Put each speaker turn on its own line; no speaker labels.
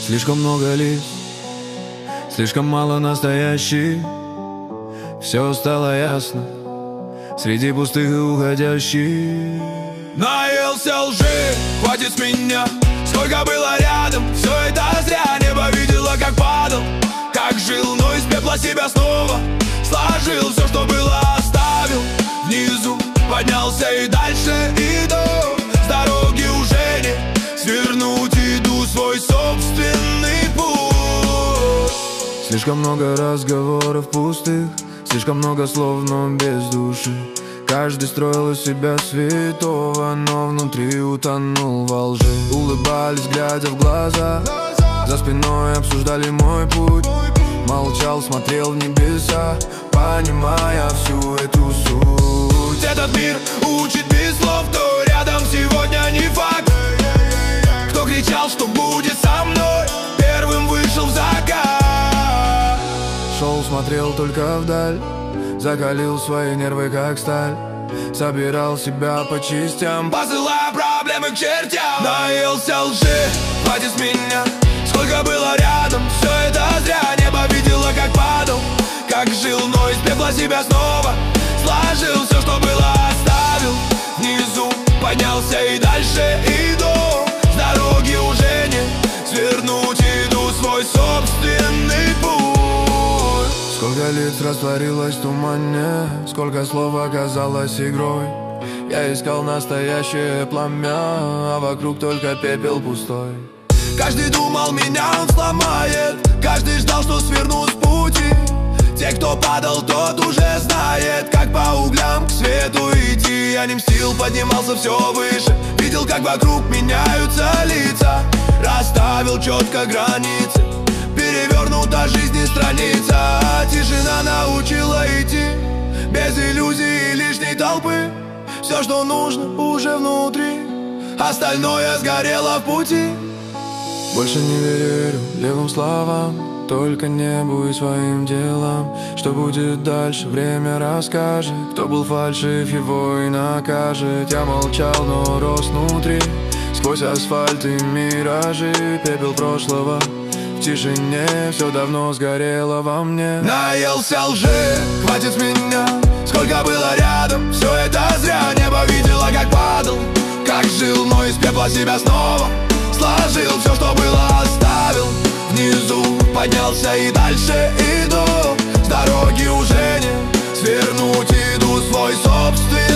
Слишком много лиц, слишком мало настоящих. Все стало ясно среди пустых и уходящих.
Наелся лжи, хватит с меня. Сколько было рядом, все это зря. Небо видела, как падал, как жил, но из пепла себя снова сложил. Все, что было, оставил внизу. Поднялся и дальше иду. С дороги уже не свернуть, иду свой собственный путь.
Слишком много разговоров пустых, слишком много слов, но без души. Каждый строил из себя святого, но внутри утонул во лжи. Улыбались, глядя в глаза, за спиной обсуждали мой путь. Молчал, смотрел в небеса, понимая всю эту суть.
Этот мир учит без слов, кто рядом сегодня не факт. Кто кричал, что будет со мной, первым вышел в закат.
Шел, смотрел только вдаль, закалил свои нервы как сталь. Собирал себя по частям,
посылая проблемы к чертям. Наелся лжи, хватит с меня. Сколько было рядом, все это зря. Небо видела, как падал, как жил, но из пепла себя снова сложил. Все, что было, оставил внизу. Поднялся и дальше иду. С дороги уже не свернуть, иду свой собственный путь.
Сколько лиц растворилось в тумане, сколько слов оказалось игрой. Я искал настоящее пламя, а вокруг только пепел пустой.
Каждый думал, меня он сломает, каждый ждал, что сверну с пути. Те, кто падал, тот уже знает, как по углям к свету идти. Я не мстил, поднимался все выше, видел, как вокруг меняются лица. Расставил четко границы, перевернута жизни страница. Тишина научила идти, без иллюзий и лишней толпы. Все, что нужно, уже внутри, остальное сгорело в пути.
Больше не верю левым словам, только небу и своим делам. Что будет дальше, время расскажет. Кто был фальшив, его и накажет. Я молчал, но рос внутри, сквозь асфальт и миражи. Пепел прошлого в тишине, все давно сгорело во мне.
Наелся лжи, хватит с меня. Сколько было рядом, все это зря. Небо видела, как падал, как жил, но из пепла себя снова сложил. Все, что было, оставил внизу. Поднялся и дальше иду. С дороги уже не свернуть, иду свой собственный